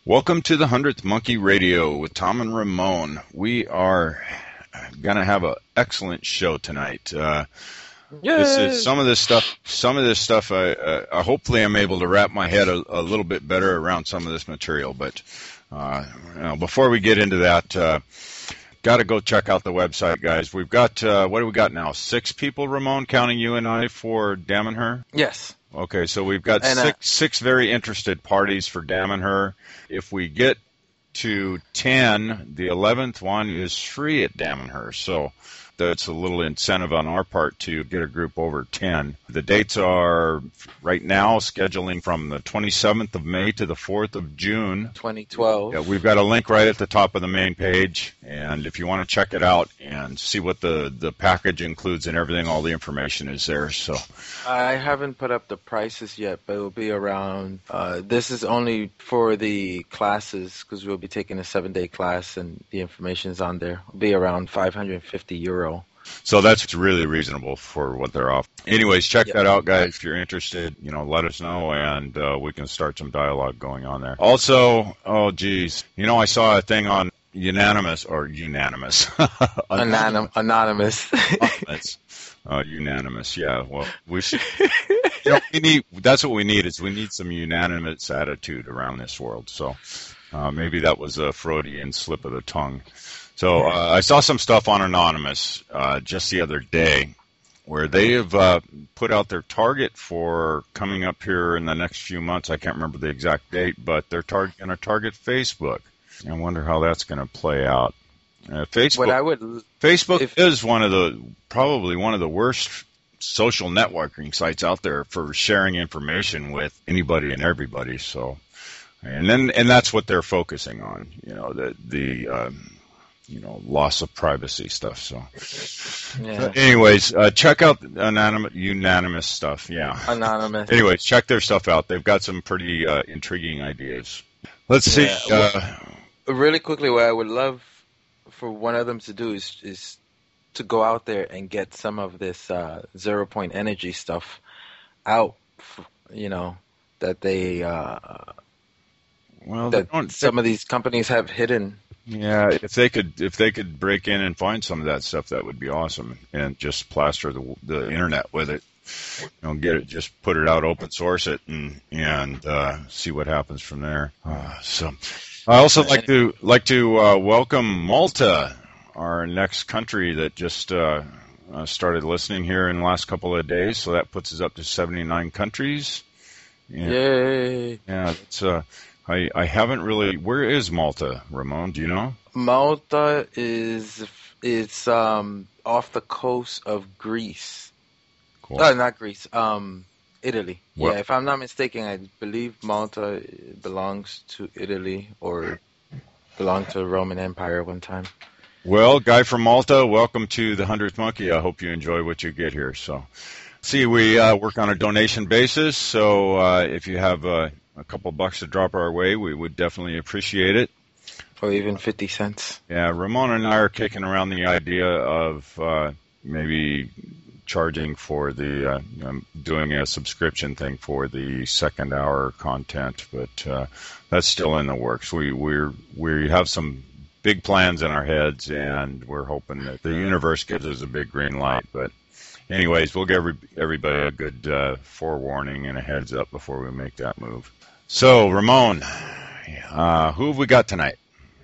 Welcome to the 100th Monkey Radio with Tom and Ramon. We are going to have an excellent show tonight. This is some of this stuff. Hopefully I'm able to wrap my head a little bit better around some of this material. But before we get into that, got to go check out the website, guys. We've got what do we got now? 6 people, Ramon, counting you and I for Damn and Her? Yes. Okay, so we've got six very interested parties for Damn and Her. If we get to 10, the 11th one is free at Damn and Her. So that's a little incentive on our part to get a group over 10. The dates are right now scheduling from the 27th of May to the 4th of June. 2012. Yeah, we've got a link right at the top of the main page. And if you want to check it out and see what the package includes and everything, all the information is there. So I haven't put up the prices yet, but it will be around, this is only for the classes because we'll be taking a 7-day class and the information is on there. It'll be around €550. So that's really reasonable for what they're offering. Anyways, check that out, guys. If you're interested, let us know, and we can start some dialogue going on there. Also, I saw a thing on Unanimous. Anonymous. Unanimous, yeah. Well, we should. That's what we need. We need some unanimous attitude around this world. So maybe that was a Freudian slip of the tongue. So I saw some stuff on Anonymous just the other day where they have put out their target for coming up here in the next few months. I can't remember the exact date, but they're going to target Facebook. I wonder how that's going to play out. Facebook is probably one of the worst social networking sites out there for sharing information with anybody and everybody. So, and that's what they're focusing on. The loss of privacy stuff. So, anyways, check out Unanimous stuff. Yeah, Anonymous. Anyways, check their stuff out. They've got some pretty intriguing ideas. Let's see. Really quickly, what I would love for one of them to do is to go out there and get some of this 0 point energy stuff out. That they some of these companies have hidden. Yeah, if they could break in and find some of that stuff, that would be awesome, and just plaster the internet with it. Get it, just put it out, open source it, and see what happens from there. So, I also like to welcome Malta, our next country that just started listening here in the last couple of days. So that puts us up to 79 countries. Yay! Yeah, it's I haven't really. Where is Malta, Ramon? Do you know? Malta is off the coast of Greece. Cool. Not Greece. Italy. What? Yeah, if I'm not mistaken, I believe Malta belongs to Italy or belonged to the Roman Empire one time. Well, guy from Malta, welcome to the 100th Monkey. I hope you enjoy what you get here. So, we work on a donation basis. So if you have a couple bucks to drop our way, we would definitely appreciate it. Or even 50 cents. Yeah, Ramon and I are kicking around the idea of maybe charging for the doing a subscription thing for the second hour content, but that's still in the works. We have some big plans in our heads, and we're hoping that the universe gives us a big green light. But anyways, we'll give everybody a good forewarning and a heads up before we make that move. So, Ramon, who have we got tonight?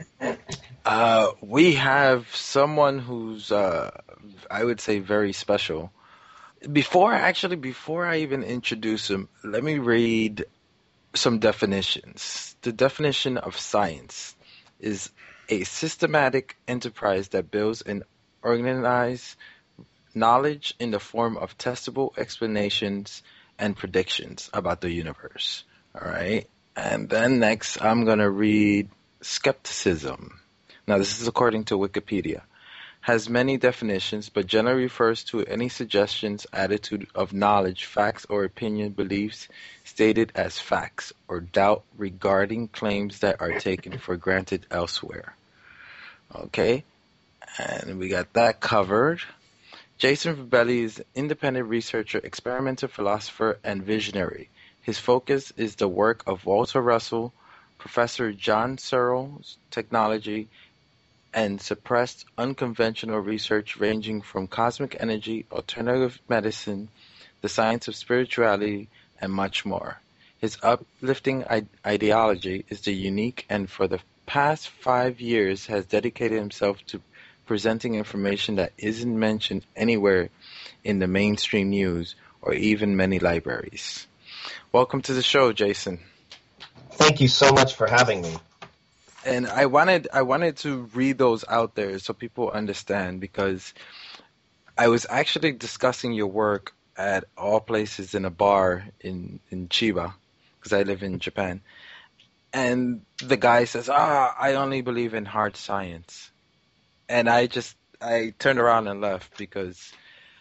We have someone who's, I would say, very special. Before I even introduce him, let me read some definitions. The definition of science is a systematic enterprise that builds and organizes knowledge in the form of testable explanations and predictions about the universe. All right. And then next, I'm going to read skepticism. Now, this is according to Wikipedia. Has many definitions, but generally refers to any suggestions, attitude of knowledge, facts, or opinion, beliefs stated as facts, or doubt regarding claims that are taken for granted elsewhere. Okay, and we got that covered. Jason Fabelli is an independent researcher, experimenter, philosopher, and visionary. His focus is the work of Walter Russell, Professor John Searle's technology and suppressed unconventional research ranging from cosmic energy, alternative medicine, the science of spirituality, and much more. His uplifting ideology is the unique and for the past 5 years has dedicated himself to presenting information that isn't mentioned anywhere in the mainstream news or even many libraries. Welcome to the show, Jason. Thank you so much for having me. And I wanted to read those out there so people understand, because I was actually discussing your work at all places in a bar in Chiba, because I live in Japan. And the guy says, I only believe in hard science. And I turned around and left, because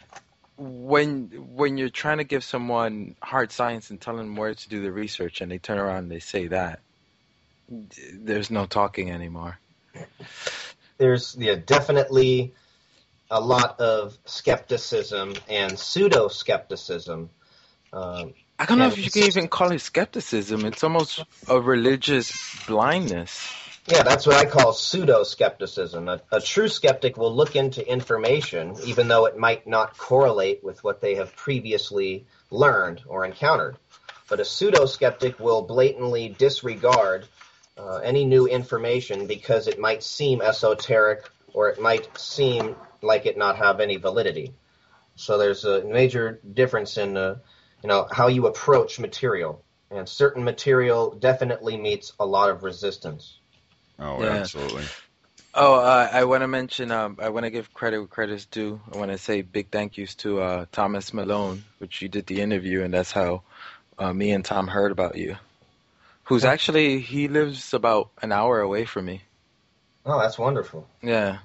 when you're trying to give someone hard science and tell them where to do the research and they turn around and they say that, there's no talking anymore. There's definitely a lot of skepticism and pseudo-skepticism. I don't know if you can even call it skepticism. It's almost a religious blindness. Yeah, that's what I call pseudo-skepticism. A true skeptic will look into information, even though it might not correlate with what they have previously learned or encountered. But a pseudo-skeptic will blatantly disregard any new information because it might seem esoteric or it might seem like it not have any validity. So there's a major difference in how you approach material, and certain material definitely meets a lot of resistance. Oh, yeah. Absolutely. Oh, I want to mention, I want to give credit where credit's due. I want to say big thank yous to Thomas Malone, which you did the interview, and that's how me and Tom heard about you. Who's actually, he lives about an hour away from me. Oh, that's wonderful. Yeah.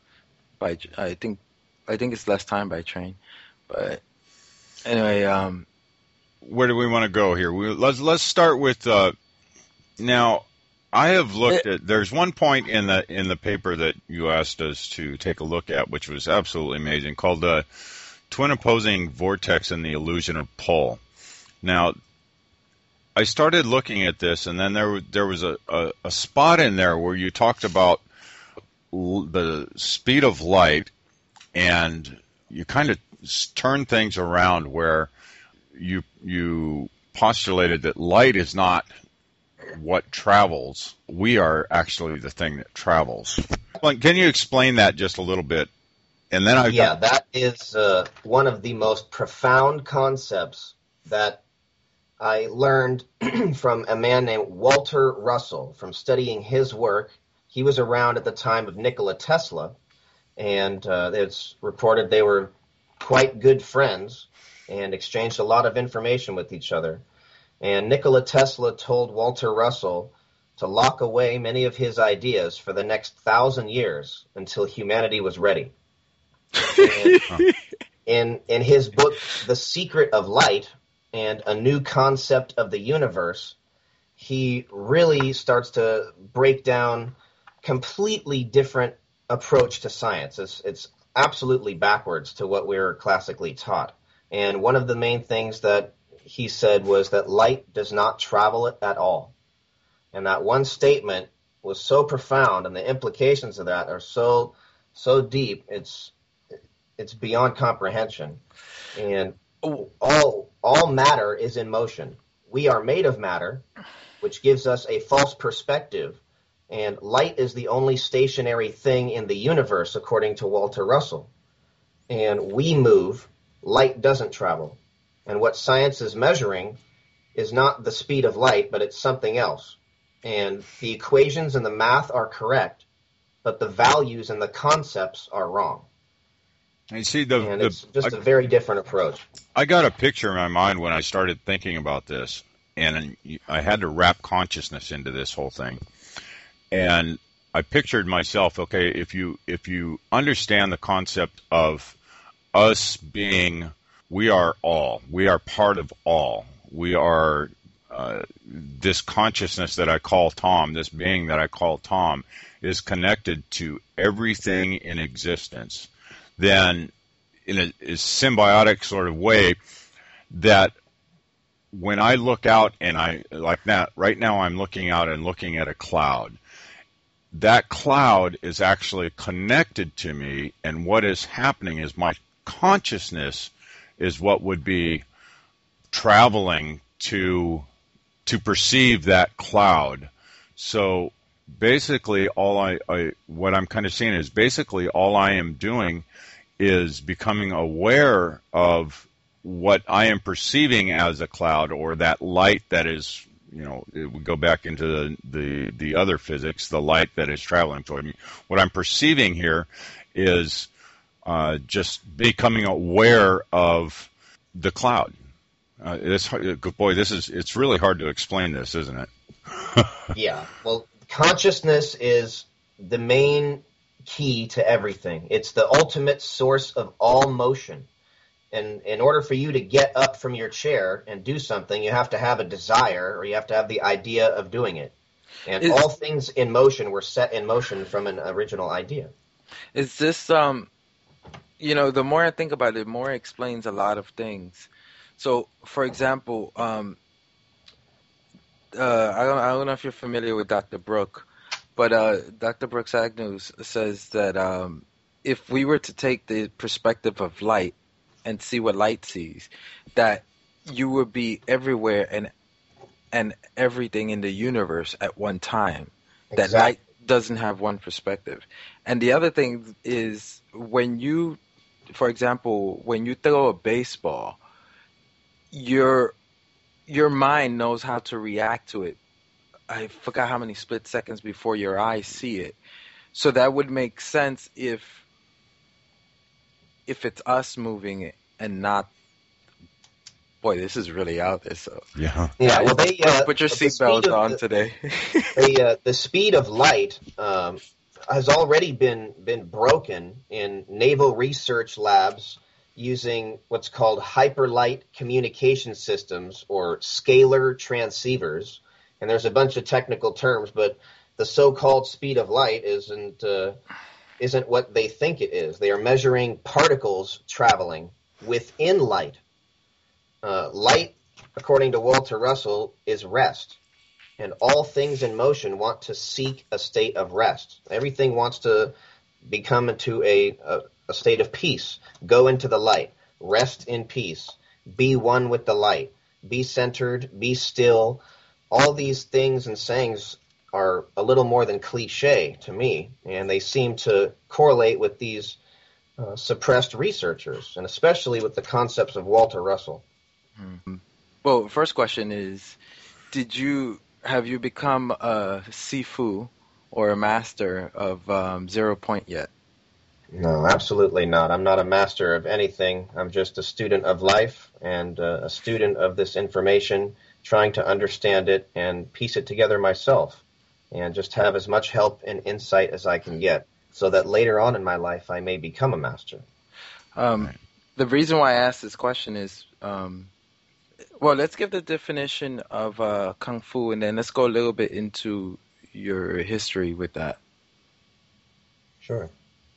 I think it's less time by train. But anyway, where do we want to go here? Let's start with now. I have looked at. There's one point in the paper that you asked us to take a look at, which was absolutely amazing, called the Twin Opposing Vortex and the Illusion of Pull. Now, I started looking at this, and then there was a spot in there where you talked about the speed of light, and you kind of turned things around where you postulated that light is not what travels. We are actually the thing that travels. Can you explain that just a little bit? And then that is one of the most profound concepts that I learned from a man named Walter Russell from studying his work. He was around at the time of Nikola Tesla, and it's reported they were quite good friends and exchanged a lot of information with each other. And Nikola Tesla told Walter Russell to lock away many of his ideas for the next 1,000 years until humanity was ready. In his book, The Secret of Light and A New Concept of the Universe, he really starts to break down completely different approach to science. It's absolutely backwards to what we're classically taught. And one of the main things that he said was that light does not travel at all. And that one statement was so profound, and the implications of that are so deep, it's beyond comprehension. And all matter is in motion. We are made of matter, which gives us a false perspective, and light is the only stationary thing in the universe, according to Walter Russell. And we move, light doesn't travel. And what science is measuring is not the speed of light, but it's something else. And the equations and the math are correct, but the values and the concepts are wrong. And see, it's just a very different approach. I got a picture in my mind when I started thinking about this, and I had to wrap consciousness into this whole thing. And I pictured myself, okay, if you understand the concept of us being, we are all, we are part of all, we are this consciousness that I call Tom, this being that I call Tom, is connected to everything in existence, then in a symbiotic sort of way, that when I look out and I like that right now, I'm looking out and looking at a cloud. That cloud is actually connected to me, and what is happening is my consciousness is what would be traveling to perceive that cloud. So basically, what I'm kind of seeing is basically all I am doing is becoming aware of what I am perceiving as a cloud, or that light that is, it would go back into the other physics, the light that is traveling toward me. What I'm perceiving here is just becoming aware of the cloud. It's really hard to explain this, isn't it? Yeah. Well, consciousness is the main key to everything. It's the ultimate source of all motion. And in order for you to get up from your chair and do something, you have to have a desire, or you have to have the idea of doing it. And all things in motion were set in motion from an original idea. Is this, the more I think about it, the more it explains a lot of things. So, for example, I don't know if you're familiar with Dr. Brooke, but Dr. Brooks Agnews says that if we were to take the perspective of light and see what light sees, that you would be everywhere and everything in the universe at one time. Exactly. That light doesn't have one perspective. And the other thing is, when you, for example, when you throw a baseball, your mind knows how to react to it. I forgot how many split seconds before your eyes see it. So that would make sense if it's us moving it and not. Boy, this is really out there. So yeah. Well, they put your seatbelt on today. The speed of light has already been broken in naval research labs using what's called hyperlight communication systems, or scalar transceivers. And there's a bunch of technical terms, but the so-called speed of light isn't what they think it is. They are measuring particles traveling within light. Light, according to Walter Russell, is rest. And all things in motion want to seek a state of rest. Everything wants to become into a state of peace. Go into the light. Rest in peace. Be one with the light. Be centered. Be still. All these things and sayings are a little more than cliche to me, and they seem to correlate with these suppressed researchers, and especially with the concepts of Walter Russell. Well, first question is, have you become a Sifu or a master of 0 Point yet? No, absolutely not. I'm not a master of anything. I'm just a student of life and a student of this information, trying to understand it and piece it together myself, and just have as much help and insight as I can get, so that later on in my life I may become a master. The reason why I asked this question is, well, let's give the definition of Kung Fu, and then let's go a little bit into your history with that. Sure.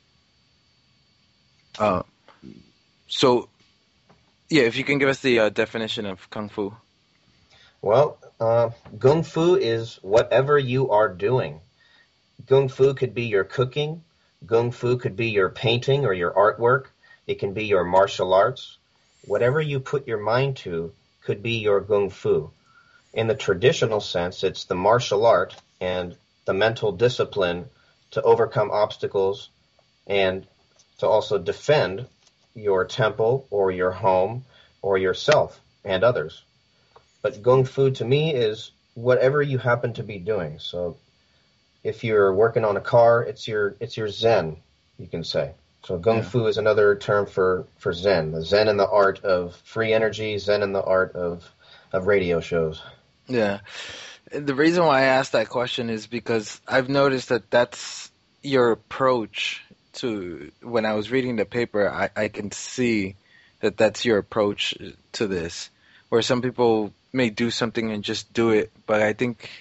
So, yeah, if you can give us the definition of Kung Fu. Well, Kung Fu is whatever you are doing. Kung Fu could be your cooking. Kung Fu could be your painting or your artwork. It can be your martial arts. Whatever you put your mind to could be your Kung Fu. In the traditional sense, it's the martial art and the mental discipline to overcome obstacles and to also defend your temple or your home or yourself and others. But Kung Fu to me is whatever you happen to be doing. So if you're working on a car, it's your Zen, you can say. So Kung Fu is another term for Zen. The Zen in the art of free energy, Zen in the art of radio shows. Yeah. The reason why I asked that question is because I've noticed that that's your approach to, when I was reading the paper, I can see that that's your approach to this, where some people may do something and just do it, but I think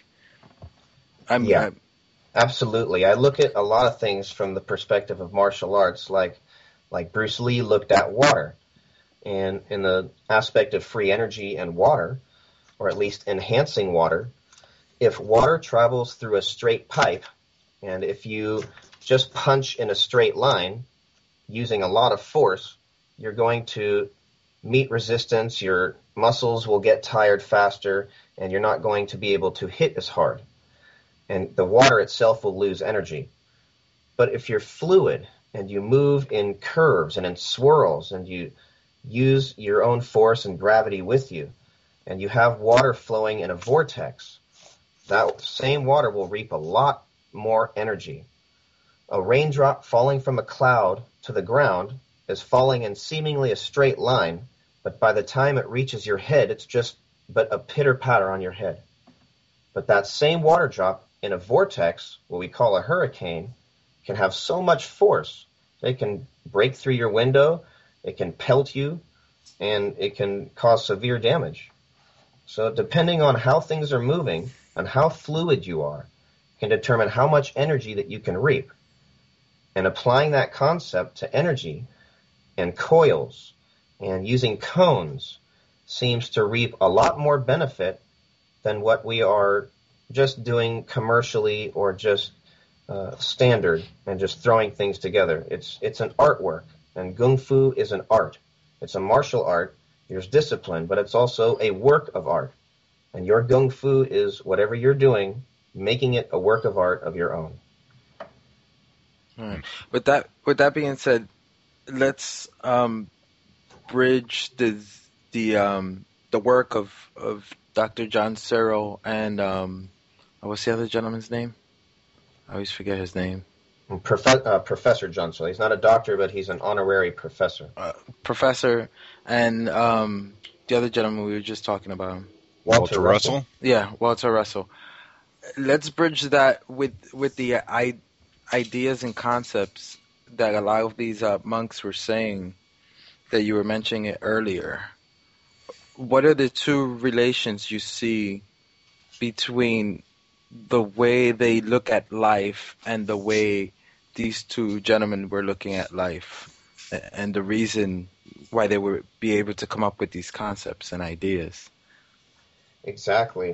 absolutely. I look at a lot of things from the perspective of martial arts, like Bruce Lee looked at water, and in the aspect of free energy and water, or at least enhancing water, if water travels through a straight pipe, and if you just punch in a straight line using a lot of force, you're going to meet resistance, your muscles will get tired faster, and you're not going to be able to hit as hard. And the water itself will lose energy. But if you're fluid and you move in curves and in swirls and you use your own force and gravity with you, and you have water flowing in a vortex, that same water will reap a lot more energy. A raindrop falling from a cloud to the ground is falling in seemingly a straight line, but by the time it reaches your head, it's just but a pitter-patter on your head. But that same water drop in a vortex, what we call a hurricane, can have so much force. It can break through your window, it can pelt you, and it can cause severe damage. So depending on how things are moving and how fluid you are, can determine how much energy that you can reap. And applying that concept to energy and coils and using cones seems to reap a lot more benefit than what we are just doing commercially or just standard and just throwing things together. It's an artwork, and Kung Fu is an art. It's a martial art. There's discipline, but it's also a work of art. And your Kung Fu is whatever you're doing, making it a work of art of your own. With that being said, let's bridge the work of Dr. John Searle and what's the other gentleman's name? I always forget his name. Professor John Searle. He's not a doctor, but he's an honorary professor. Professor and the other gentleman we were just talking about. Walter Russell? Yeah, Walter Russell. Let's bridge that with the ideas and concepts that a lot of these monks were saying that you were mentioning it earlier. What are the two relations you see between the way they look at life and the way these two gentlemen were looking at life, and the reason why they would be able to come up with these concepts and ideas? Exactly.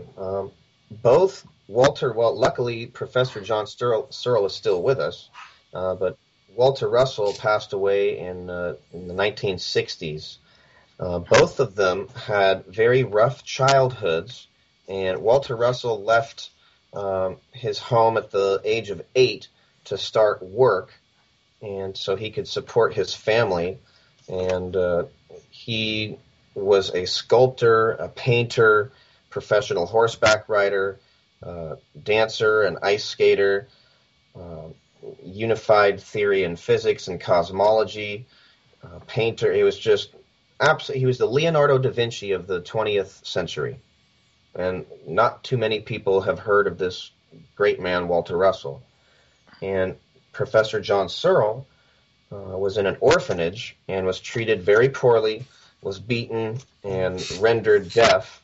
Luckily, Professor John Searle is still with us, but Walter Russell passed away in the 1960s. Both of them had very rough childhoods, and Walter Russell left his home at the age of 8 to start work, and so he could support his family. And he was a sculptor, a painter, professional horseback rider, dancer, an ice skater, unified theory in physics and cosmology, painter. He was just he was the Leonardo da Vinci of the 20th century. And not too many people have heard of this great man, Walter Russell. And Professor John Searle was in an orphanage and was treated very poorly, was beaten and rendered deaf,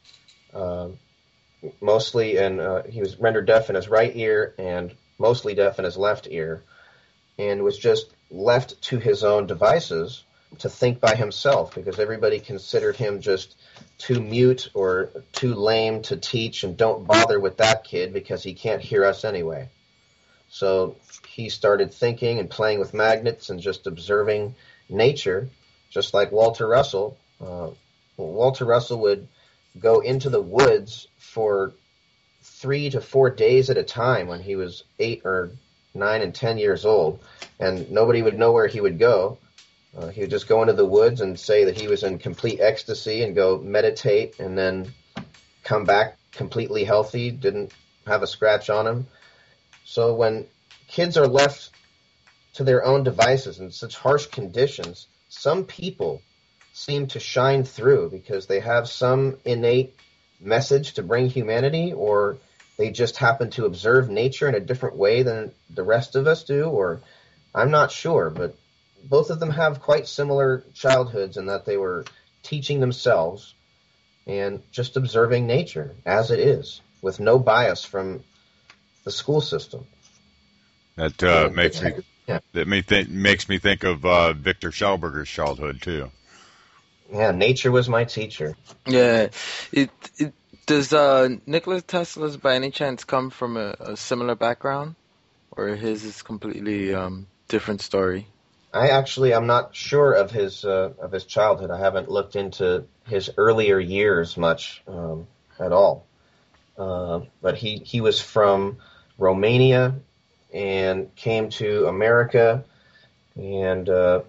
mostly, and he was rendered deaf in his right ear and mostly deaf in his left ear, and was just left to his own devices to think by himself, because everybody considered him just too mute or too lame to teach, and don't bother with that kid because he can't hear us anyway. So he started thinking and playing with magnets and just observing nature, just like Walter Russell. Walter Russell would go into the woods for 3 to 4 days at a time when he was 8 or 9 and 10 years old, and nobody would know where he would go. He would just go into the woods and say that he was in complete ecstasy and go meditate, and then come back completely healthy, didn't have a scratch on him. So when kids are left to their own devices in such harsh conditions, some people seem to shine through because they have some innate message to bring humanity, or they just happen to observe nature in a different way than the rest of us do, or I'm not sure, but both of them have quite similar childhoods in that they were teaching themselves and just observing nature as it is, with no bias from the school system. That makes me think of Victor Schauberger's childhood too. Yeah, nature was my teacher. Yeah, Does Nikola Tesla's by any chance come from a similar background, or his is completely different story? I'm not sure of his childhood. I haven't looked into his earlier years much at all. But he was from Romania and came to America, and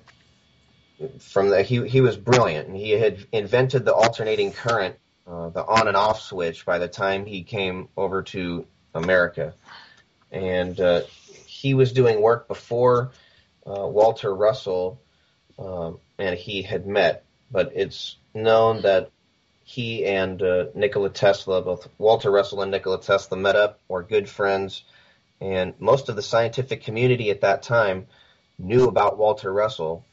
he was brilliant, and he had invented the alternating current, the on and off switch, by the time he came over to America. And he was doing work before Walter Russell and he had met, but it's known that he and Nikola Tesla, both Walter Russell and Nikola Tesla, met up, were good friends, and most of the scientific community at that time knew about Walter Russell,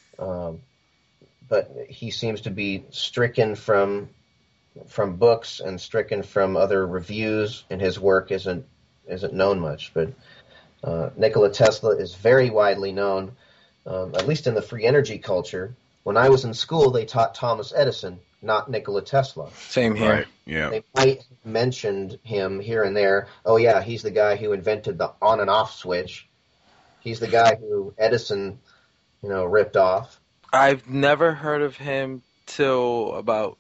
but he seems to be stricken from books and stricken from other reviews, and his work isn't known much. But Nikola Tesla is very widely known, at least in the free energy culture. When I was in school, they taught Thomas Edison, not Nikola Tesla. Same here. Right. Yeah. They might have mentioned him here and there. Oh yeah, he's the guy who invented the on and off switch. He's the guy who Edison, ripped off. I've never heard of him till about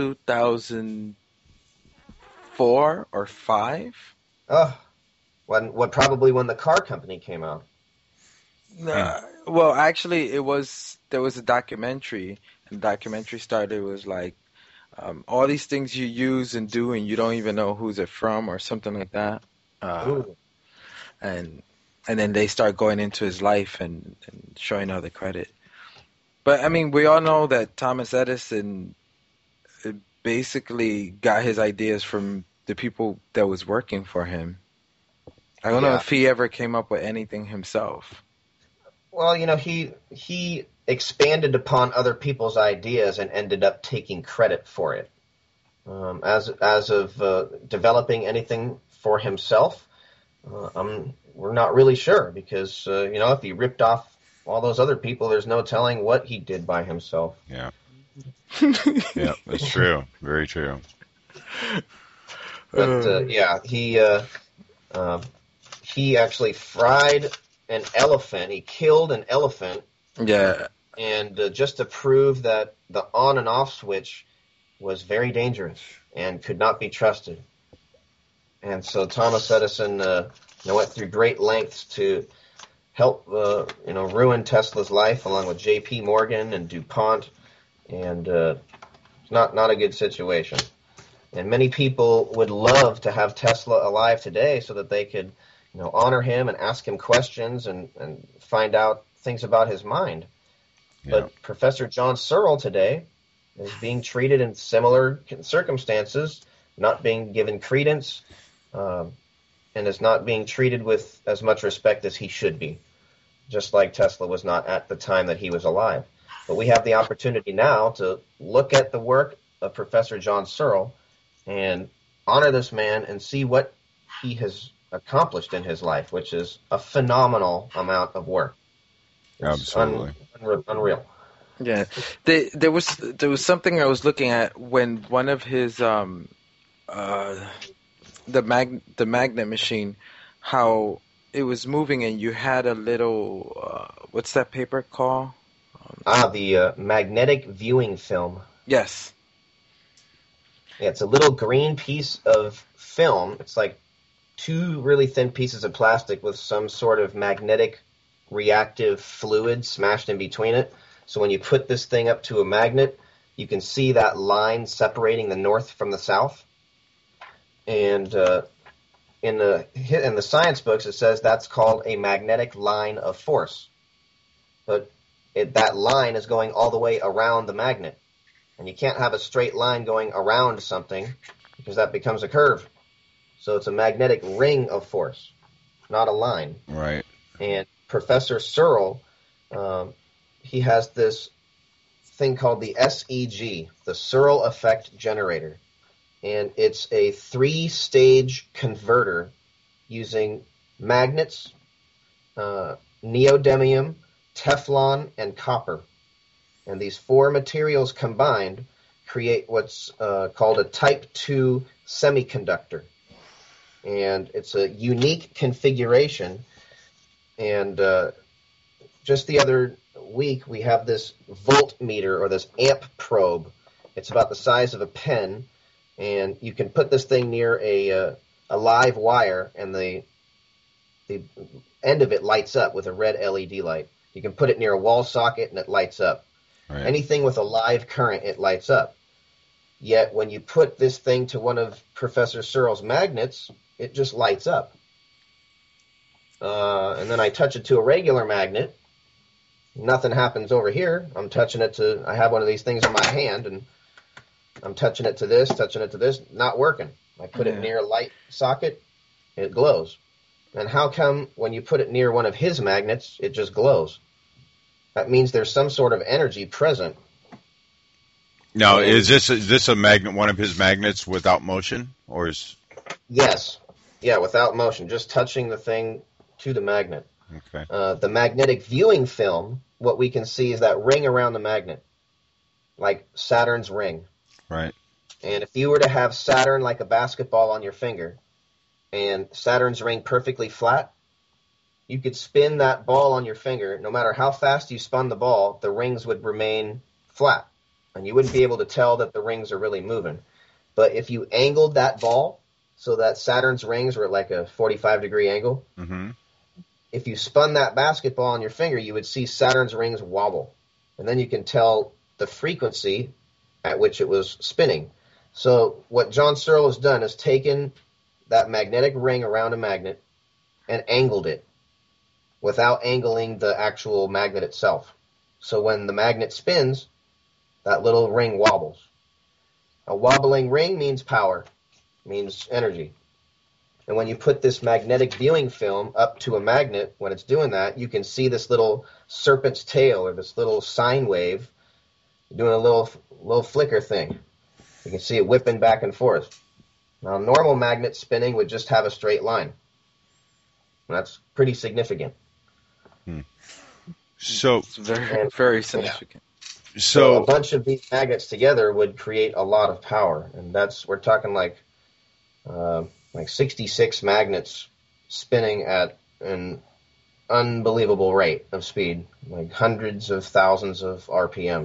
2004 or 5. Oh, probably when the car company came out. Well, actually, there was a documentary, and the documentary started, it was like, all these things you use and do, and you don't even know who's it from, or something like that. And then they start going into his life and showing all the credit. But, I mean, we all know that Thomas Edison basically got his ideas from the people that was working for him. I don't know if he ever came up with anything himself. Well, he expanded upon other people's ideas and ended up taking credit for it. As of developing anything for himself, we're not really sure, because if he ripped off all those other people, there's no telling what he did by himself. Yeah. Yeah, that's true. Very true. But he actually fried an elephant. He killed an elephant. Yeah. And just to prove that the on and off switch was very dangerous and could not be trusted. And so Thomas Edison went through great lengths to help ruin Tesla's life, along with J.P. Morgan and DuPont, and it's not a good situation. And many people would love to have Tesla alive today so that they could honor him and ask him questions and find out things about his mind. Yeah. But Professor John Searle today is being treated in similar circumstances, not being given credence, and is not being treated with as much respect as he should be, just like Tesla was not at the time that he was alive. But we have the opportunity now to look at the work of Professor John Searle and honor this man and see what he has accomplished in his life, which is a phenomenal amount of work. It's absolutely unreal. Yeah, there was something I was looking at when one of his the magnet machine, how it was moving, and you had a little what's that paper called? The magnetic viewing film. Yes. Yeah, it's a little green piece of film. It's like 2 really thin pieces of plastic with some sort of magnetic reactive fluid smashed in between it. So when you put this thing up to a magnet, you can see that line separating the north from the south. And in the science books, it says that's called a magnetic line of force. But that line is going all the way around the magnet. And you can't have a straight line going around something, because that becomes a curve. So it's a magnetic ring of force, not a line. right. And Professor Searle, he has this thing called the SEG, the Searle Effect Generator. And it's a 3-stage converter using magnets, neodymium, Teflon, and copper. And these 4 materials combined create what's called a Type 2 semiconductor. And it's a unique configuration. And just the other week, we have this voltmeter or this amp probe. It's about the size of a pen, and you can put this thing near a live wire, and the end of it lights up with a red LED light. You can put it near a wall socket, and it lights up. Right. Anything with a live current, it lights up. Yet when you put this thing to one of Professor Searle's magnets, it just lights up. And then I touch it to a regular magnet. Nothing happens over here. I'm touching it to, I have one of these things in my hand, and I'm touching it to this, not working. I put it near a light socket, it glows. And how come when you put it near one of his magnets, it just glows? That means there's some sort of energy present. Now, is this a magnet, one of his magnets without motion, or is? Yes. Yeah, without motion, just touching the thing to the magnet. Okay. The magnetic viewing film, what we can see is that ring around the magnet, like Saturn's ring. Right. And if you were to have Saturn like a basketball on your finger and Saturn's ring perfectly flat, you could spin that ball on your finger. No matter how fast you spun the ball, the rings would remain flat, and you wouldn't be able to tell that the rings are really moving. But if you angled that ball so that Saturn's rings were at like a 45-degree angle, Mm-hmm. if you spun that basketball on your finger, you would see Saturn's rings wobble. And then you can tell the frequency at which it was spinning. So what John Searle has done is taken that magnetic ring around a magnet and angled it without angling the actual magnet itself. So when the magnet spins, that little ring wobbles. A wobbling ring means power, means energy. And when you put this magnetic viewing film up to a magnet, when it's doing that, you can see this little serpent's tail or this little sine wave doing a little flicker thing. You can see it whipping back and forth. Now, a normal magnet spinning would just have a straight line. And that's pretty significant. So It's very, very significant. So a So bunch of these magnets together would create a lot of power, and we're talking like 66 magnets spinning at an unbelievable rate of speed, like hundreds of thousands of RPM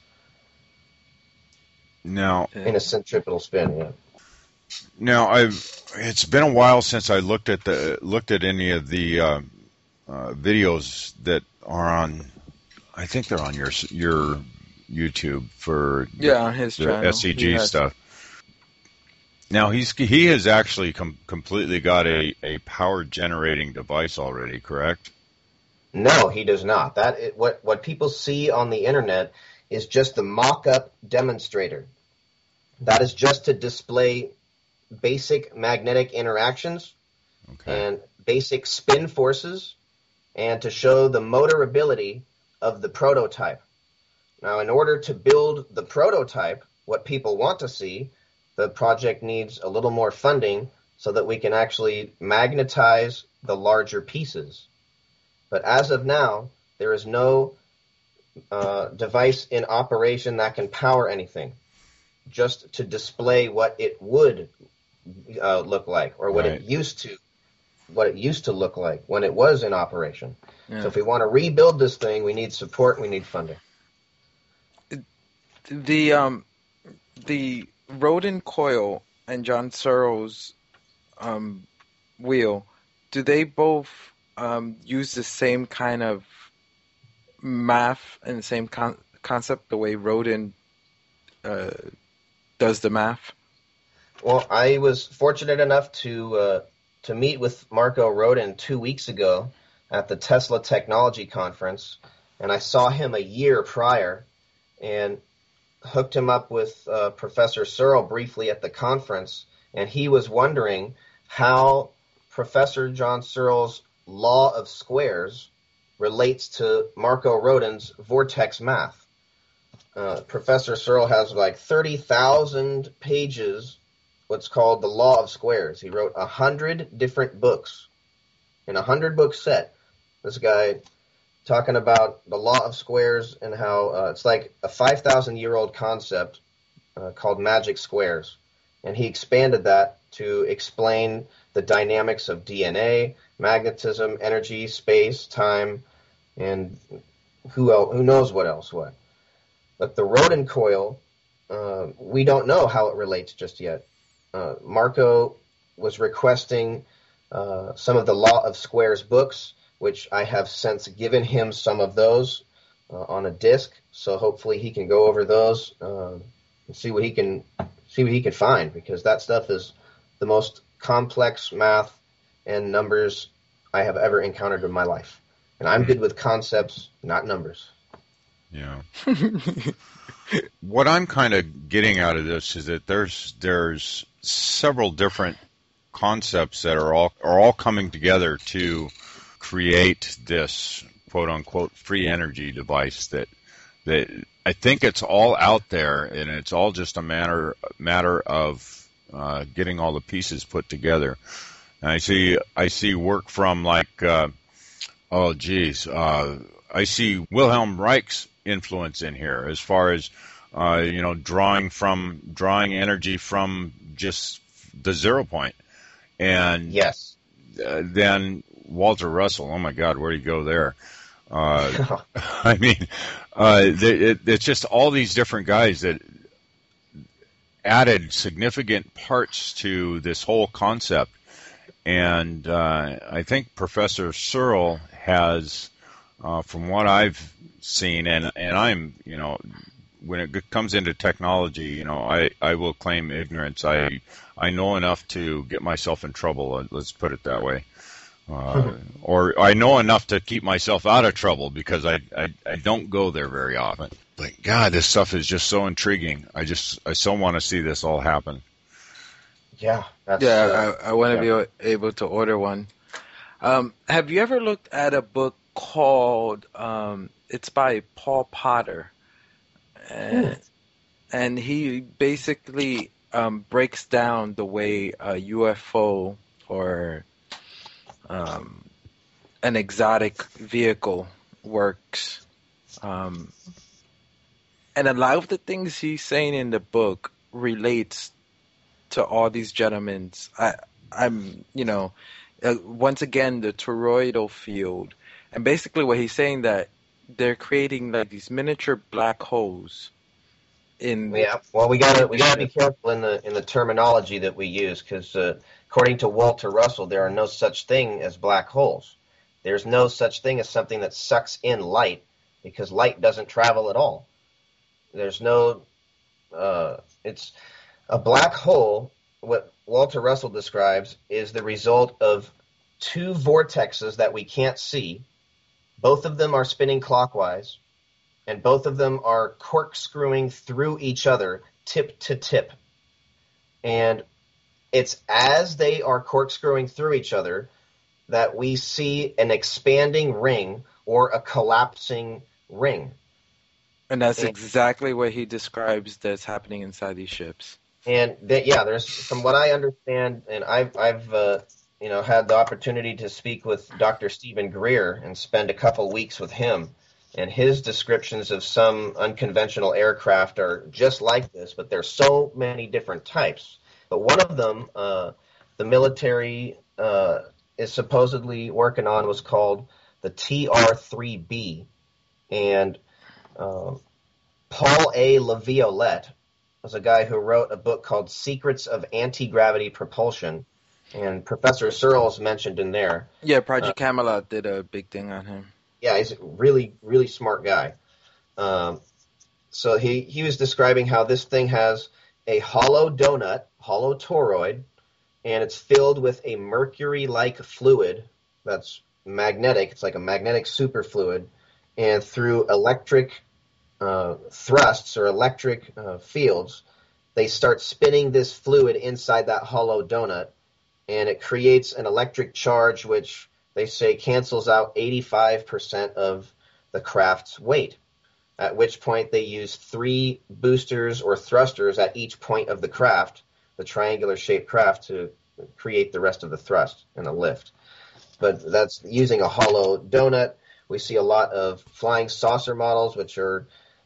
now, in a centripetal spin. Yeah. now it's been a while since I looked at any of the videos that are on. I think they're on your YouTube for Yeah, his the channel. SEG He has- stuff. Now he has actually completely got a power generating device already, correct? No, he does not. What people see on the internet is just the mock-up demonstrator. That is just to display basic magnetic interactions Okay. and basic spin forces, and to show the motor ability of the prototype. Now, in order to build the prototype, what people want to see, the project needs a little more funding so that we can actually magnetize the larger pieces. But as of now, there is no device in operation that can power anything, just to display what it would look like, or what Right. it used to look like when it was in operation. Yeah. So if we want to rebuild this thing, we need support, we need funding. The Rodin coil and John Searle's wheel, do they both use the same kind of math and the same concept, the way Rodin does the math? Well, I was fortunate enough to meet with Marco Rodin 2 weeks ago at the Tesla Technology Conference, and I saw him a year prior and hooked him up with Professor Searle briefly at the conference, and he was wondering how Professor John Searle's law of squares relates to Marco Rodin's vortex math. Professor Searle has like 30,000 pages, what's called the law of squares. He wrote 100 different books in a 100-book set. This guy talking about the law of squares and how it's like a 5,000-year-old concept called Magic Squares. And he expanded that to explain the dynamics of DNA, magnetism, energy, space, time, and who knows what else what. But the Roden coil, we don't know how it relates just yet. Marco was requesting some of the Law of Squares books, which I have since given him some of those on a disc. So hopefully he can go over those and see what he can find, because that stuff is the most complex math and numbers I have ever encountered in my life. And I'm good with concepts, not numbers. Yeah. What I'm kind of getting out of this is that there's several different concepts that are all coming together to create this quote unquote free energy device that I think it's all out there, and it's all just a matter of getting all the pieces put together. And I see work from like I see Wilhelm Reich's influence in here as far as drawing energy from just the 0 point, and yes, then Walter Russell. Oh my God, where do you go there? I mean, it's just all these different guys that added significant parts to this whole concept. And I think Professor Searle has, from what I've seen, and I'm, when it comes into technology, I will claim ignorance. I know enough to get myself in trouble. Let's put it that way. Or I know enough to keep myself out of trouble, because I don't go there very often. But God, this stuff is just so intriguing. I so want to see this all happen. Yeah. I want to be able to order one. Have you ever looked at a book called, it's by Paul Potter, and he basically breaks down the way a UFO or an exotic vehicle works. And a lot of the things he's saying in the book relates to all these gentlemen's. I'm once again, the toroidal field. And basically what he's saying, that they're creating like these miniature black holes in. Yeah, well, we gotta be careful in the terminology that we use, because according to Walter Russell, there are no such thing as black holes. There's no such thing as something that sucks in light, because light doesn't travel at all. There's no, it's a black hole. What Walter Russell describes is the result of two vortexes that we can't see. Both of them are spinning clockwise, and both of them are corkscrewing through each other, tip to tip. And it's as they are corkscrewing through each other that we see an expanding ring or a collapsing ring. And that's exactly what he describes that's happening inside these ships. And there's, from what I understand, and I've had the opportunity to speak with Dr. Stephen Greer and spend a couple weeks with him, and his descriptions of some unconventional aircraft are just like this, but there's so many different types. But one of them, the military is supposedly working on, was called the TR-3B, and Paul A. LaViolette was a guy who wrote a book called Secrets of Anti-Gravity Propulsion, and Professor Searle's mentioned in there. Yeah, Project Camelot did a big thing on him. Yeah, he's a really, really smart guy. So he was describing how this thing has a hollow donut, hollow toroid, and it's filled with a mercury-like fluid that's magnetic. It's like a magnetic superfluid, and through electric thrusts or electric fields, they start spinning this fluid inside that hollow donut, and it creates an electric charge which they say cancels out 85% of the craft's weight, at which point they use 3 boosters or thrusters at each point of the craft, the triangular-shaped craft, to create the rest of the thrust and the lift. But that's using a hollow donut. We see a lot of flying saucer models, which are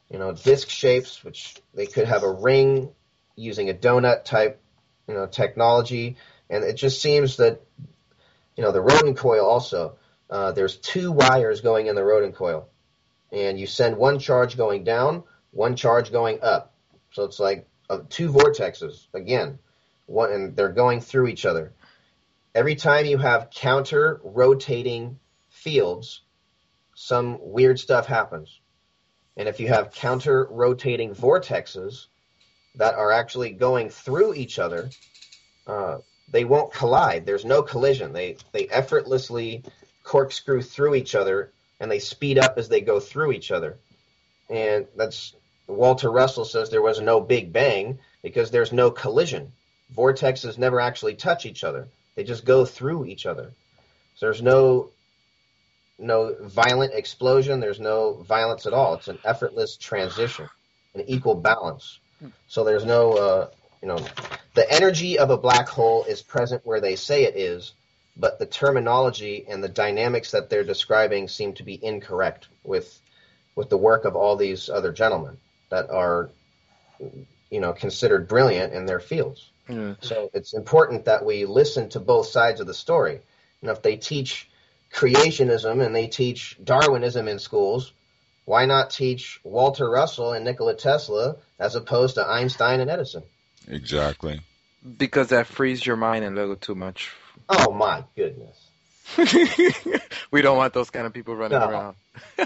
disc shapes, which they could have a ring using a donut type, technology. And it just seems that, the rodent coil also, there's 2 wires going in the rodent coil. And you send one charge going down, one charge going up. So it's like 2 vortexes, again, and they're going through each other. Every time you have counter-rotating fields, some weird stuff happens. And if you have counter-rotating vortexes that are actually going through each other, they won't collide. There's no collision. They effortlessly corkscrew through each other, and they speed up as they go through each other. And that's Walter Russell says there was no Big Bang because there's no collision. Vortexes never actually touch each other. They just go through each other. So there's no violent explosion. There's no violence at all. It's an effortless transition, an equal balance. So there's no, the energy of a black hole is present where they say it is, but the terminology and the dynamics that they're describing seem to be incorrect with the work of all these other gentlemen that are, considered brilliant in their fields. Mm. So it's important that we listen to both sides of the story. And if they teach creationism and they teach Darwinism in schools, why not teach Walter Russell and Nikola Tesla as opposed to Einstein and Edison? Exactly. Because that frees your mind a little too much. Oh, my goodness. We don't want those kind of people running around.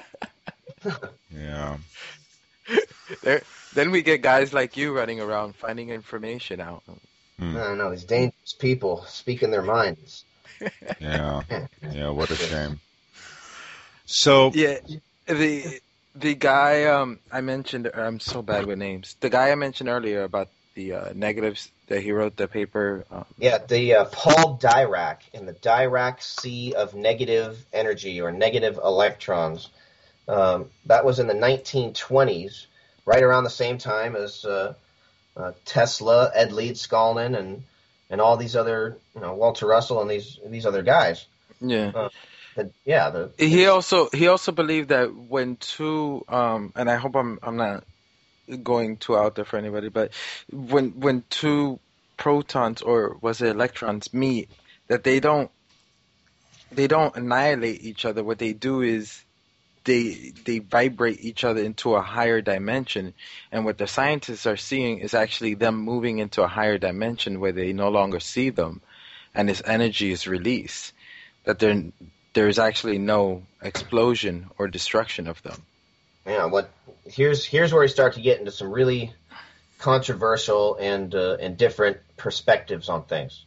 Yeah. Then we get guys like you running around finding information out. No, these dangerous people speaking their minds. Yeah, what a shame. So yeah, the guy I mentioned, I'm so bad with names. The guy I mentioned earlier about the negatives that he wrote the paper. The Paul Dirac in the Dirac Sea of Negative Energy or Negative Electrons. That was in the 1920s, right around the same time as Tesla, Ed Leedskalnin, and all these other, Walter Russell and these other guys. Yeah. He also believed that when two, and I hope I'm not going too out there for anybody, but when two protons or was it electrons meet, that they don't annihilate each other. What they do is they vibrate each other into a higher dimension, and what the scientists are seeing is actually them moving into a higher dimension where they no longer see them, and this energy is released. That there's actually no explosion or destruction of them. Yeah. Here's where we start to get into some really controversial and different perspectives on things.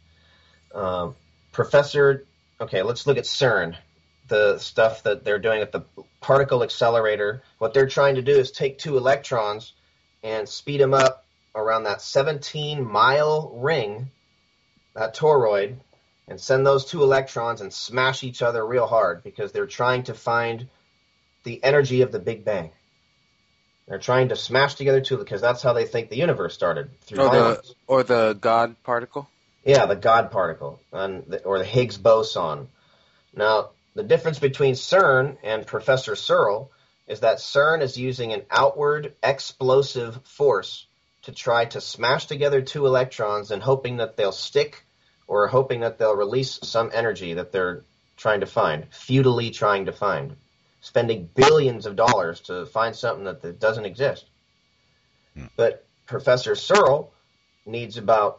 Let's look at CERN. The stuff that they're doing at the particle accelerator, what they're trying to do is take 2 electrons and speed them up around that 17-mile ring, that toroid, and send those 2 electrons and smash each other real hard because they're trying to find the energy of the Big Bang. They're trying to smash together 2 because that's how they think the universe started. Or the God particle? Yeah, the God particle, or the Higgs boson. Now, the difference between CERN and Professor Searle is that CERN is using an outward explosive force to try to smash together 2 electrons and hoping that they'll stick or hoping that they'll release some energy that they're trying to find, futilely trying to find, spending billions of dollars to find something that doesn't exist. But Professor Searle needs about,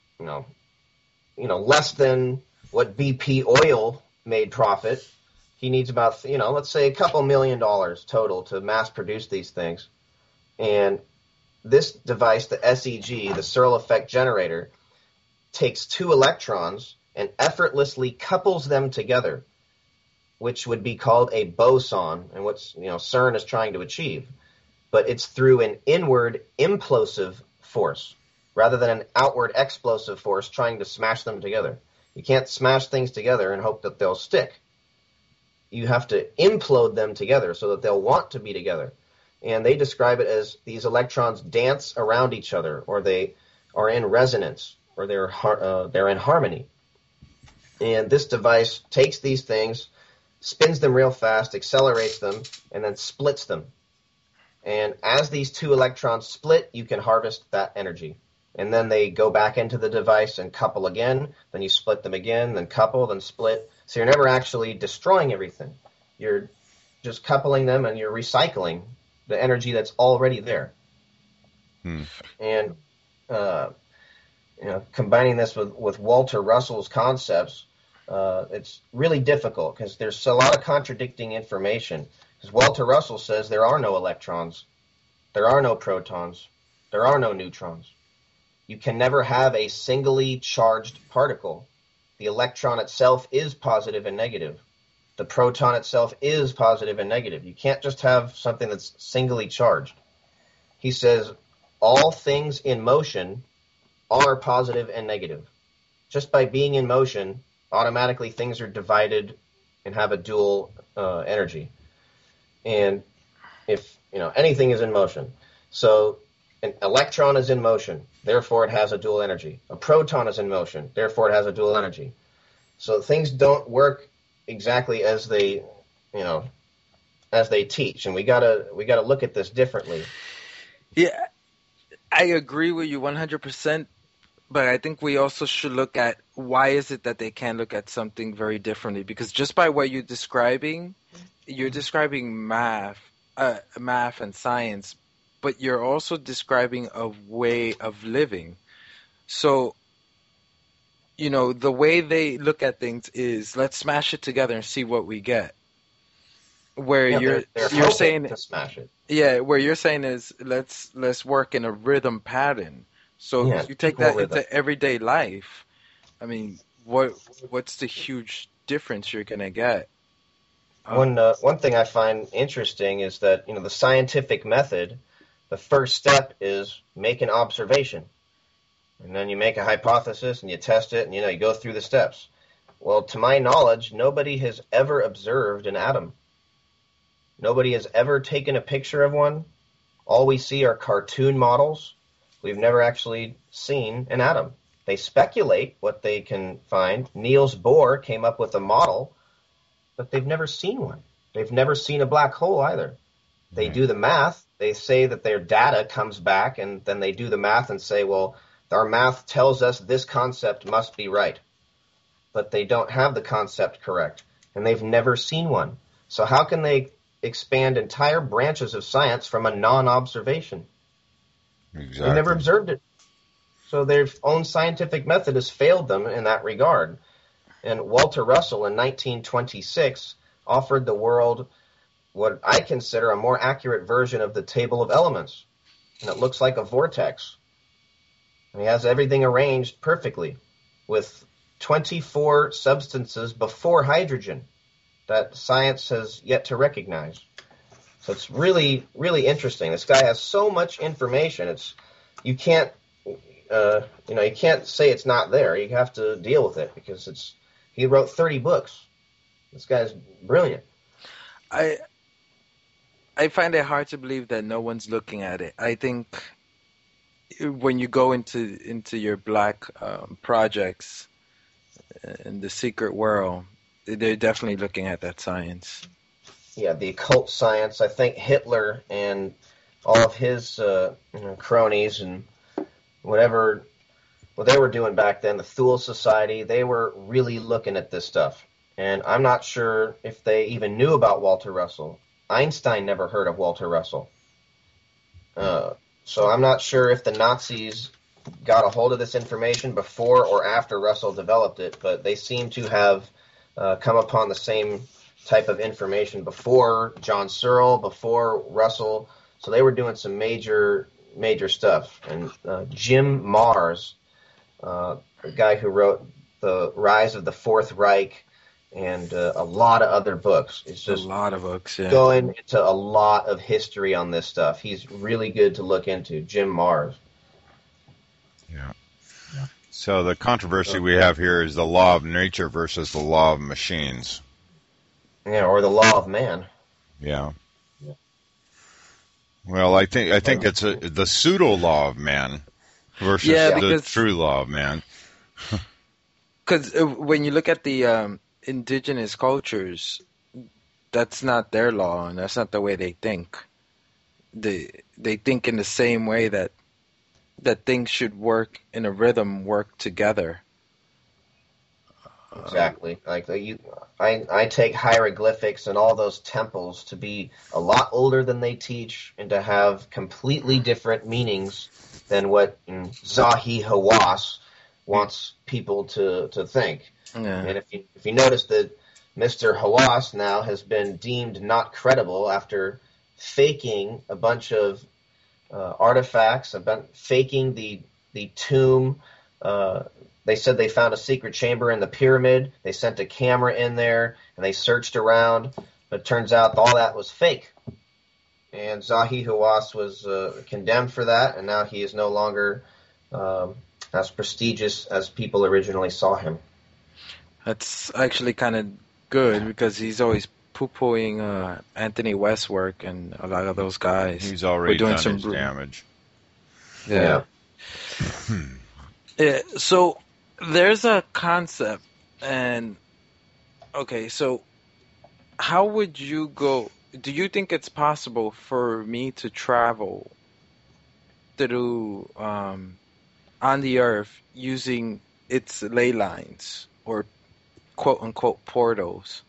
less than what BP oil made profit. He needs about, let's say a couple $1 million total to mass produce these things. And this device, the SEG, the Searle effect generator, takes 2 electrons and effortlessly couples them together, which would be called a boson, and what's CERN is trying to achieve. But it's through an inward implosive force rather than an outward explosive force trying to smash them together. You can't smash things together and hope that they'll stick. You have to implode them together so that they'll want to be together. And they describe it as these electrons dance around each other, or they are in resonance, or they're in harmony. And this device takes these things, spins them real fast, accelerates them, and then splits them. And as these two electrons split, you can harvest that energy. And then they go back into the device and couple again. Then you split them again, then couple, then split. So you're never actually destroying everything. You're just coupling them and you're recycling the energy that's already there. And combining this with Walter Russell's concepts, it's really difficult because there's a lot of contradicting information. Because Walter Russell says there are no electrons, there are no protons, there are no neutrons. You can never have a singly charged particle. The electron itself is positive and negative. The proton itself is positive and negative. You can't just have something that's singly charged. He says all things in motion are positive and negative. Just by being in motion, automatically things are divided and have a dual energy. And if anything is in motion, so an electron is in motion, therefore it has a dual energy. A proton is in motion, therefore it has a dual energy. So things don't work exactly as they teach, and we gotta look at this differently. Yeah, I agree with you 100%. But I think we also should look at why is it that they can't look at something very differently? Because just by what you're describing math and science, but you're also describing a way of living. So, the way they look at things is let's smash it together and see what we get. Where you're saying to smash it. Yeah, where you're saying is let's work in a rhythm pattern. So you take that into everyday life. I mean, what's the huge difference you're gonna get? One thing I find interesting is that the scientific method, the first step is make an observation, and then you make a hypothesis and you test it, and you go through the steps. Well, to my knowledge, nobody has ever observed an atom. Nobody has ever taken a picture of one. All we see are cartoon models. We've never actually seen an atom. They speculate what they can find. Niels Bohr came up with a model, but they've never seen one. They've never seen a black hole either. They do the math. They say that their data comes back, and then they do the math and say, well, our math tells us this concept must be right. But they don't have the concept correct, and they've never seen one. So how can they expand entire branches of science from a non-observation? Exactly. They've never observed it. So their own scientific method has failed them in that regard. And Walter Russell in 1926 offered the world what I consider a more accurate version of the table of elements. And it looks like a vortex. And he has everything arranged perfectly with 24 substances before hydrogen that science has yet to recognize. So it's really, really interesting. This guy has so much information. You can't say it's not there. You have to deal with it because he wrote 30 books. This guy's brilliant. I find it hard to believe that no one's looking at it. I think when you go into your black projects in the secret world, they're definitely looking at that science. Yeah, the occult science. I think Hitler and all of his cronies and what they were doing back then, the Thule Society, they were really looking at this stuff. And I'm not sure if they even knew about Walter Russell. Einstein never heard of Walter Russell. So I'm not sure if the Nazis got a hold of this information before or after Russell developed it, but they seem to have come upon the same type of information before John Searle, before Russell. So they were doing some major stuff. And Jim Marrs, the guy who wrote The Rise of the Fourth Reich and a lot of other books. It's just a lot of books, yeah. Going into a lot of history on this stuff. He's really good to look into, Jim Marrs. Yeah. So the controversy we have here is the law of nature versus the law of machines. Yeah, or the law of man. Yeah. Well, I think it's the pseudo law of man versus the true law of man. Because when you look at the indigenous cultures, that's not their law, and that's not the way they think. they think in the same way that things should work in a rhythm, work together. Exactly. I take hieroglyphics and all those temples to be a lot older than they teach, and to have completely different meanings than what Zahi Hawass wants people to think. Yeah. And if you notice that Mr. Hawass now has been deemed not credible after faking a bunch of artifacts, faking the tomb. They said they found a secret chamber in the pyramid. They sent a camera in there, and they searched around. But it turns out all that was fake. And Zahi Hawass was condemned for that, and now he is no longer as prestigious as people originally saw him. That's actually kind of good, because he's always poo-pooing Anthony West's work and a lot of those guys. He's already doing done some his damage. Yeah. Yeah. So there's a concept, and okay, so how would you go? Do you think it's possible for me to travel through on the Earth using its ley lines, or quote unquote portals?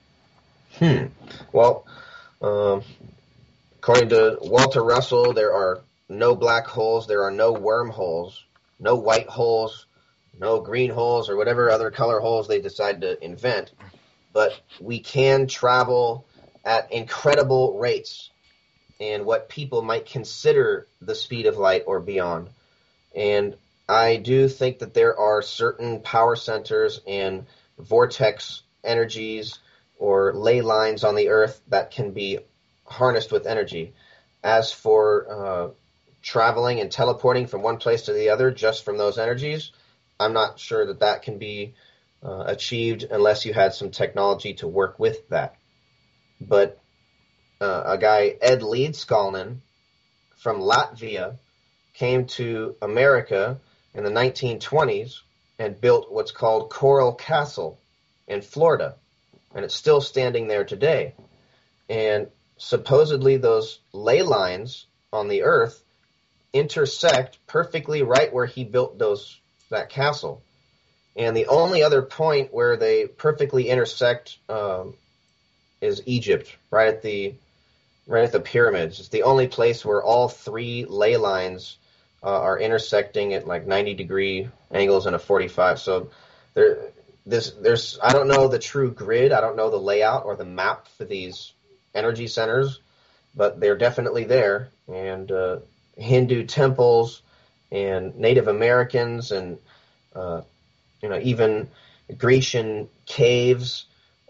Well, according to Walter Russell, there are no black holes, there are no wormholes, no white holes, no green holes, or whatever other color holes they decide to invent. But we can travel at incredible rates in what people might consider the speed of light or beyond. And I do think that there are certain power centers and vortex energies or ley lines on the Earth that can be harnessed with energy. As for traveling and teleporting from one place to the other just from those energies, I'm not sure that can be achieved unless you had some technology to work with that. But a guy, Ed Leedskalnin from Latvia, came to America in the 1920s and built what's called Coral Castle in Florida. And it's still standing there today. And supposedly those ley lines on the Earth intersect perfectly right where he built that castle. And the only other point where they perfectly intersect is Egypt, right at the pyramids. It's the only place where all three ley lines are intersecting at like 90-degree angles and a 45. So there's I don't know the true grid, I don't know the layout or the map for these energy centers, but they're definitely there. And Hindu temples and Native Americans and even Grecian caves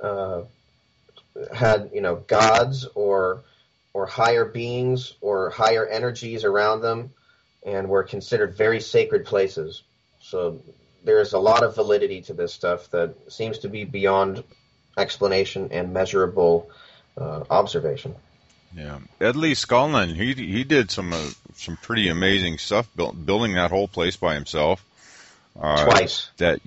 had gods or higher beings or higher energies around them, and were considered very sacred places. So there's a lot of validity to this stuff that seems to be beyond explanation and measurable observation. Yeah, Ed Leedskalnin, he did some pretty amazing stuff, building that whole place by himself. Twice. That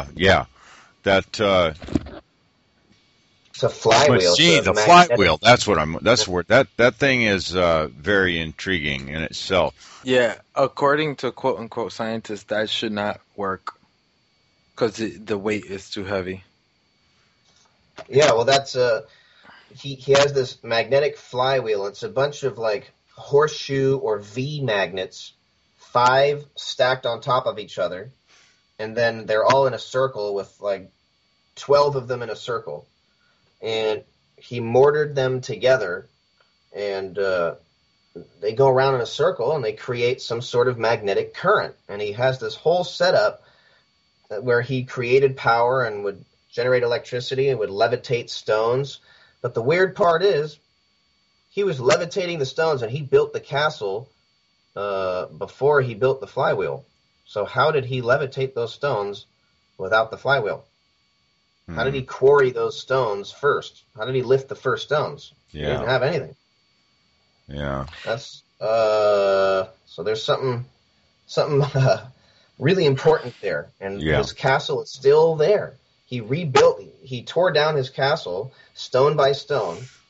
it's a flywheel. Machine, the flywheel. That thing is very intriguing in itself. Yeah, according to quote unquote scientists, that should not work because the weight is too heavy. Yeah, well, that's he has this magnetic flywheel. It's a bunch of like horseshoe or V magnets, 5 stacked on top of each other, and then they're all in a circle with like 12 of them in a circle. And he mortared them together, and they go around in a circle, and they create some sort of magnetic current. And he has this whole setup where he created power and would generate electricity and would levitate stones. But the weird part is, he was levitating the stones, and he built the castle before he built the flywheel. So how did he levitate those stones without the flywheel? How did he quarry those stones first? How did he lift the first stones? Yeah. He didn't have anything. Yeah. That's so there's something really important there. And his castle is still there. He tore down his castle stone by stone,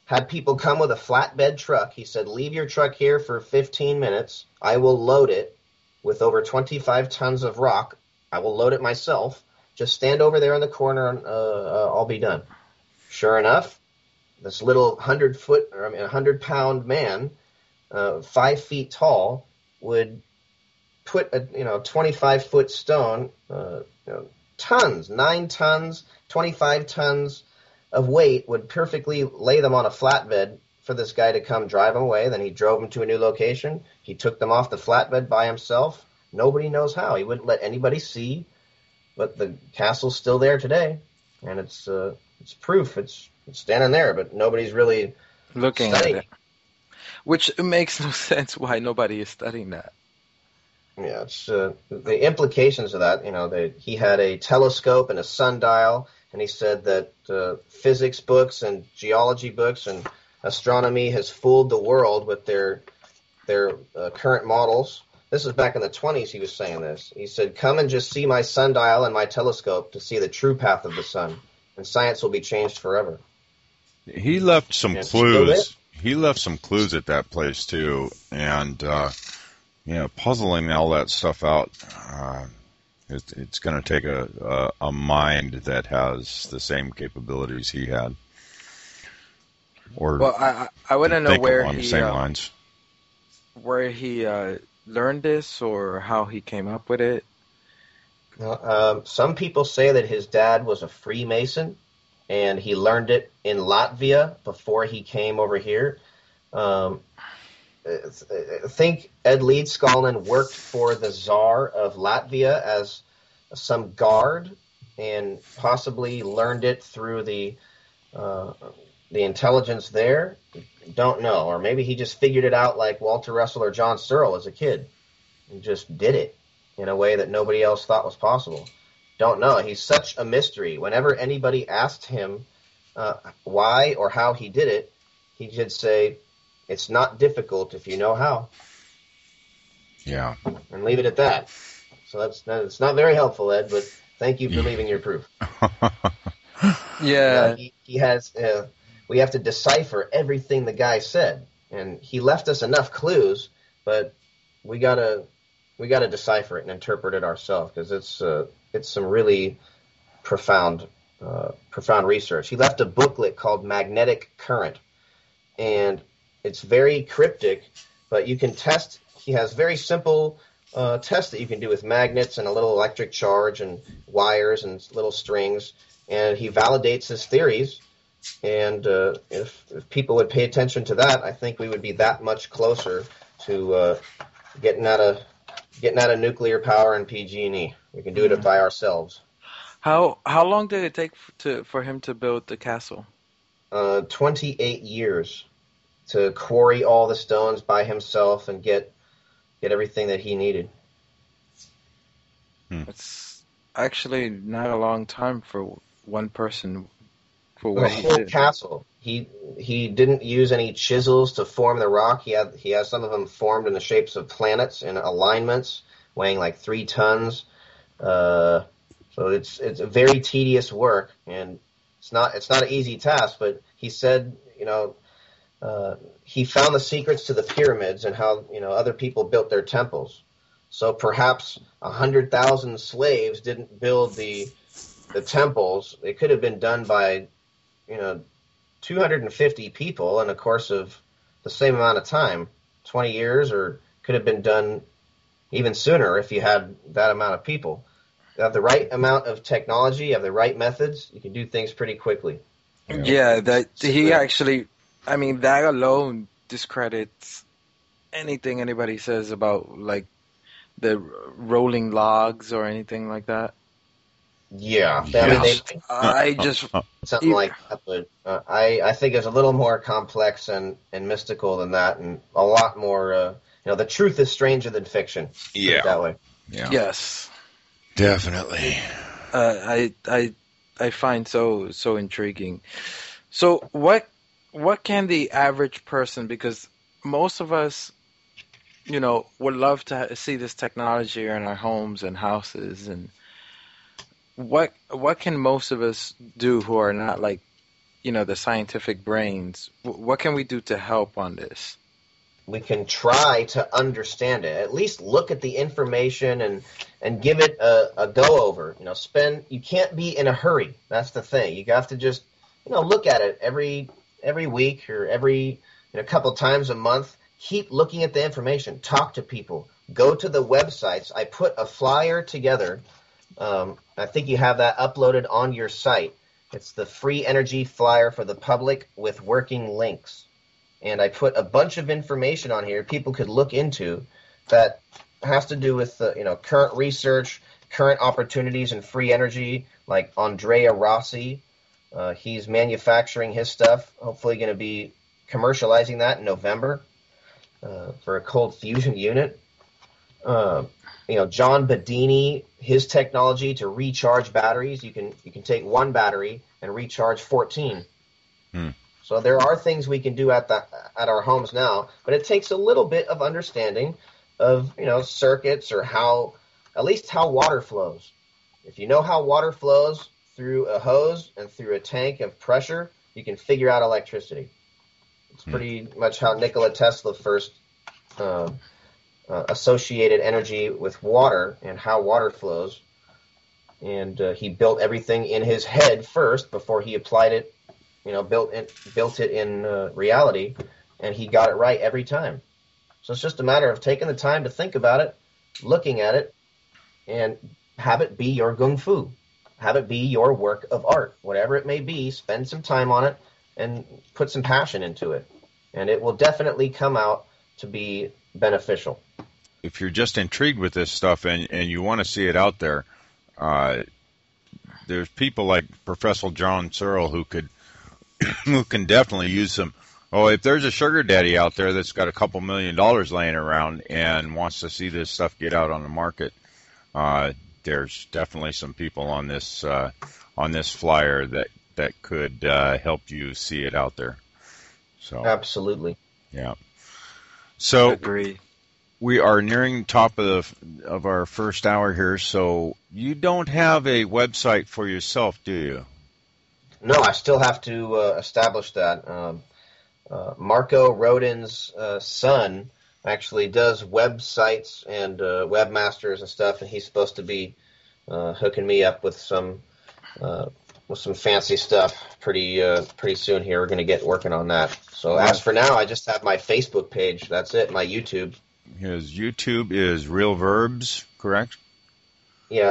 had people come with a flatbed truck. He said, leave your truck here for 15 minutes. I will load it with over 25 tons of rock. I will load it myself. Just stand over there in the corner and I'll be done. Sure enough, this little 100-pound man, 5 feet tall, would put a 25-foot stone, tons, 9 tons, 25 tons of weight, would perfectly lay them on a flatbed for this guy to come drive them away. Then he drove them to a new location. He took them off the flatbed by himself. Nobody knows how. He wouldn't let anybody see, but the castle's still there today, and it's proof. It's standing there, but nobody's really looking studying at it. Which makes no sense why nobody is studying that. Yeah, it's the implications of that. He had a telescope and a sundial, and he said that physics books and geology books and astronomy has fooled the world with their current models. This was back in the 1920s. He was saying this. He said, "Come and just see my sundial and my telescope to see the true path of the sun, and science will be changed forever." He left some clues. He left some clues at that place too, and puzzling all that stuff out. It's going to take a mind that has the same capabilities he had. Or I want to know where along the same lines. Where he learned this or how he came up with it. Some people say that his dad was a Freemason, and he learned it in Latvia before he came over here. I think Ed Leedskalnin worked for the Tsar of Latvia as some guard, and possibly learned it through the intelligence there. Don't know. Or maybe he just figured it out like Walter Russell or John Searle as a kid and just did it in a way that nobody else thought was possible. Don't know. He's such a mystery. Whenever anybody asked him why or how he did it, he should say, "It's not difficult if you know how." Yeah. And leave it at that. So it's not very helpful, Ed, but thank you for leaving your proof. Yeah. He has. We have to decipher everything the guy said, and he left us enough clues, but we gotta decipher it and interpret it ourselves, because it's some really profound research. He left a booklet called Magnetic Current, and it's very cryptic, but you can test. He has very simple tests that you can do with magnets and a little electric charge and wires and little strings, and he validates his theories. And if people would pay attention to that, I think we would be that much closer to getting out of nuclear power and PG&E. We can do it by ourselves. How long did it take for him to build the castle? 28 years to quarry all the stones by himself and get everything that he needed. It's actually not a long time for one person. For the what whole he did. castle. He didn't use any chisels to form the rock. He has some of them formed in the shapes of planets and alignments, weighing like 3 tons. So it's a very tedious work, and it's not an easy task. But he said, he found the secrets to the pyramids and how other people built their temples. So perhaps 100,000 slaves didn't build the temples. It could have been done by 250 people in a course of the same amount of time, 20 years, or could have been done even sooner if you had that amount of people. You have the right amount of technology, you have the right methods, you can do things pretty quickly. Yeah, that he actually, that alone discredits anything anybody says about like the rolling logs or anything like that. Yeah, I just something like that, but I think it's a little more complex and mystical than that, and a lot more. The truth is stranger than fiction. Yeah, that way. Yeah. Yes, definitely. I find so intriguing. So what can the average person, because most of us, would love to see this technology in our homes and houses, and what can most of us do who are not like the scientific brains, what can we do to help on this? We can try to understand it. At least look at the information and give it a go over. You can't be in a hurry. That's the thing. You have to just look at it every week or every couple times a month. Keep looking at the information. Talk to people. Go to the websites. I put a flyer together. I think you have that uploaded on your site. It's the free energy flyer for the public with working links. And I put a bunch of information on here people could look into that has to do with current research, current opportunities in free energy, like Andrea Rossi. He's manufacturing his stuff, hopefully going to be commercializing that in November for a cold fusion unit. John Bedini, his technology to recharge batteries. You can take one battery and recharge 14. So there are things we can do at our homes now, but it takes a little bit of understanding of circuits or at least how water flows. If you know how water flows through a hose and through a tank of pressure, you can figure out electricity. It's pretty much how Nikola Tesla first associated energy with water and how water flows. And he built everything in his head first before he applied it, built it in reality, and he got it right every time. So it's just a matter of taking the time to think about it, looking at it, and have it be your gung fu. Have it be your work of art. Whatever it may be, spend some time on it and put some passion into it. And it will definitely come out to be beneficial. If you're just intrigued with this stuff and you want to see it out there, there's people like Professor John Searle who can definitely use some. Oh, if there's a sugar daddy out there that's got a couple $1 million laying around and wants to see this stuff get out on the market, there's definitely some people on this flyer that could help you see it out there. So absolutely, yeah. So agree. We are nearing the top of our first hour here. So you don't have a website for yourself, do you? No, I still have to establish that. Marco Rodin's son actually does websites and webmasters and stuff, and he's supposed to be hooking me up with some fancy stuff pretty soon here. We're going to get working on that. So as for now, I just have my Facebook page. That's it. My YouTube. His YouTube is Real Verbs, correct? Yeah,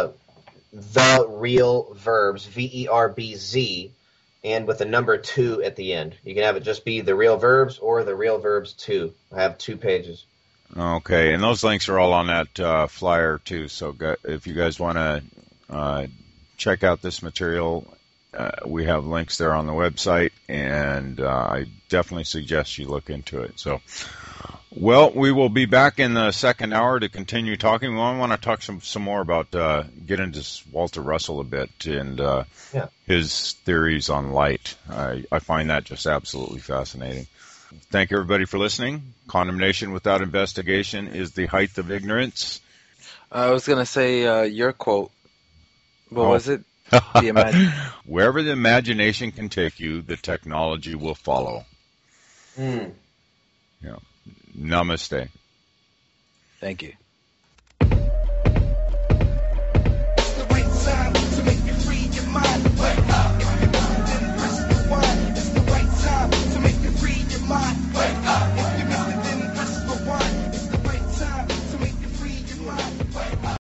The Real Verbs, VERBZ, and with the number 2 at the end. You can have it just be The Real Verbs or The Real Verbs 2. I have 2 pages. Okay, and those links are all on that flyer too. So if you guys want to check out this material, we have links there on the website, and I definitely suggest you look into it. So, well, we will be back in the second hour to continue talking. We want to talk some more about get into Walter Russell a bit and his theories on light. I find that just absolutely fascinating. Thank everybody for listening. Condemnation without investigation is the height of ignorance. I was going to say your quote. What was it? Wherever the imagination can take you, the technology will follow. Yeah. Namaste. Thank you. It's the right time to make you free your mind.